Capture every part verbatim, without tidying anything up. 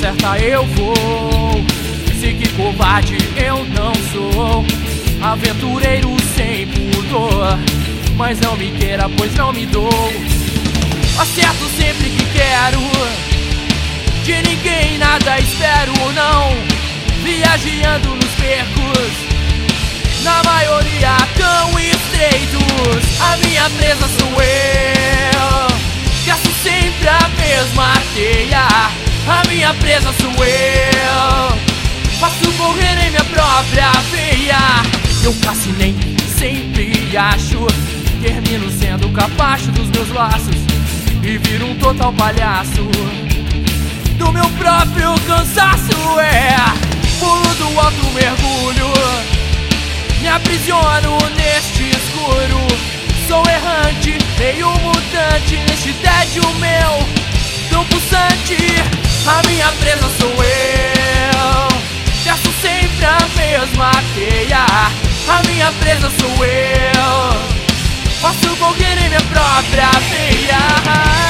certa eu vou. Sei que covarde eu não sou, aventureiro sem pudor, mas não me queira, pois não me dou. Acerto sempre que quero, de ninguém nada espero, não. Viajeando nos percos, na maioria tão estreitos. A minha presa sou eu, gasto sempre a mesma teia. A minha presa sou eu, faço correr em minha própria veia. Eu caço e nem sempre acho, termino sendo capacho dos meus laços e viro um total palhaço do meu próprio cansaço. É, pulo do alto, mergulho, me aprisiono neste escuro. Sou errante, meio mutante, neste tédio meu tão pulsante. A minha presa sou eu, testo sempre a mesma teia. A minha presa sou eu, faço correr em minha própria veia.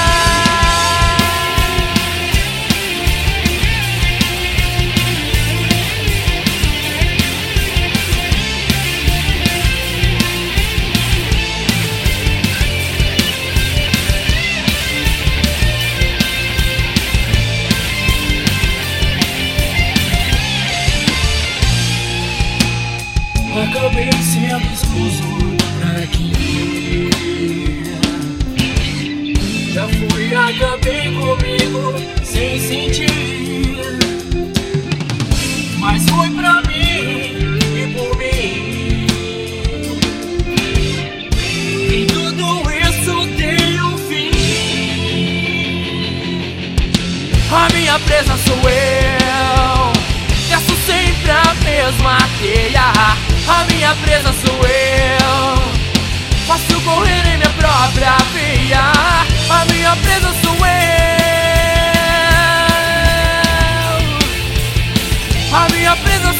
Acabei sendo expulso daqui. Já fui, acabei comigo sem sentir, mas foi pra mim e por mim. E tudo isso tem um fim. A minha presa sou eu, testo sempre a mesma teia. A minha presa sou eu, faço correr em minha própria veia. A minha presa sou eu, a minha presa